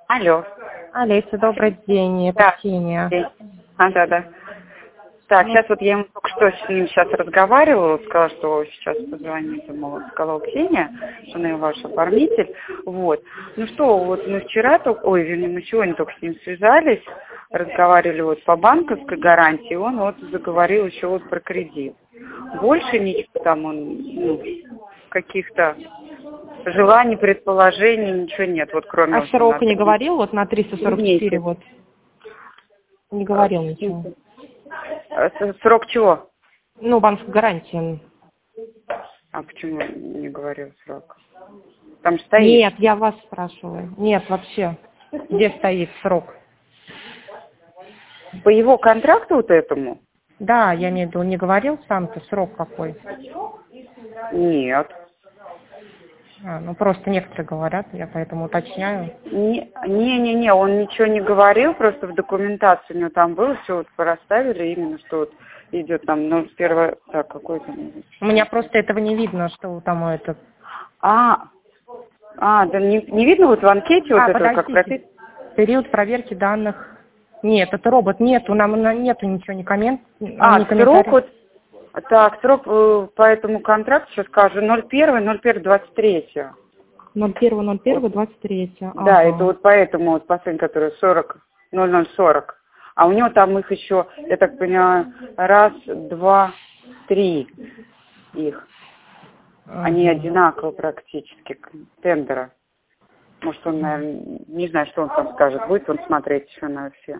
Алло. Олеся, добрый день, это Да. Ксения. Да. Так, сейчас вот я ему только что с ним сейчас разговаривала, сказала, что сейчас позвонит ему, сказала Ксения, что она ваш оформитель. Вот. Ну что, вот мы вчера только, вернее, мы сегодня только с ним связались, разговаривали вот по банковской гарантии, он вот заговорил еще вот про кредит. Больше ничего там он, каких-то желаний, предположений, ничего нет, вот кроме... А срок не говорил, вот на 344 вот? Не говорил ничего. Срок чего? Ну, банковской гарантии. А почему не говорил срок? Там стоит. Нет, я вас спрашиваю. Нет, вообще. Где стоит срок? По его контракту вот этому? Да, я имею в виду, не говорил сам-то срок какой? Нет. Ну, просто некоторые говорят, я поэтому уточняю. Не, он ничего не говорил, просто в документации у него там было, все вот расставили, именно что вот идет там, первое, так, какой там? У меня просто этого не видно, что там это... Да не видно вот в анкете вот это, как прописано? Период проверки данных. Нет, это робот, нету, нам нету ничего, ни коммент, ни срок вот, так, срок по этому контракту, сейчас скажу, 01.01.23. 01.01.23. Да, это вот поэтому вот последний, который 0040. А у него там их еще, я так понимаю, 1, 2, 3 их. Они одинаково практически, тендера. Может, он, наверное, не знаю, что он там скажет. Будет он смотреть еще на все.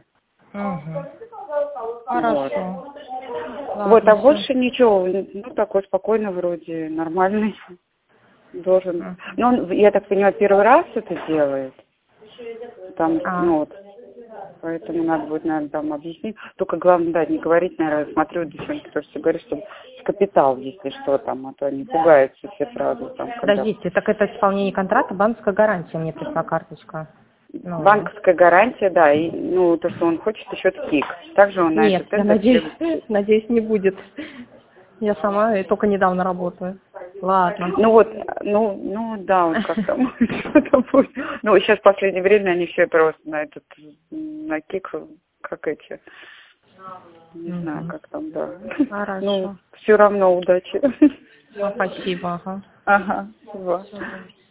Хорошо. Вот, а больше ничего. Такой спокойный вроде, нормальный. Должен. Но он, я так понимаю, первый раз это делает. Там, поэтому надо будет, наверное, там объяснить. Только главное, да, не говорить, наверное, смотрю девчонки, тоже все говорят, что с капитал, если что там, а то они пугаются все сразу. Там, Подождите, так это исполнение контракта, банковская гарантия мне пришла карточка. Банковская гарантия, да, и, то, что он хочет, еще ТКИК. Также он на Нет, я надеюсь, не будет. Я сама только недавно работаю. Ладно. Да, вот как там что-то будет. Сейчас в последнее время они все просто на КИК, как эти, не знаю, как там, да. Хорошо. Все равно удачи. Спасибо, Ага, спасибо.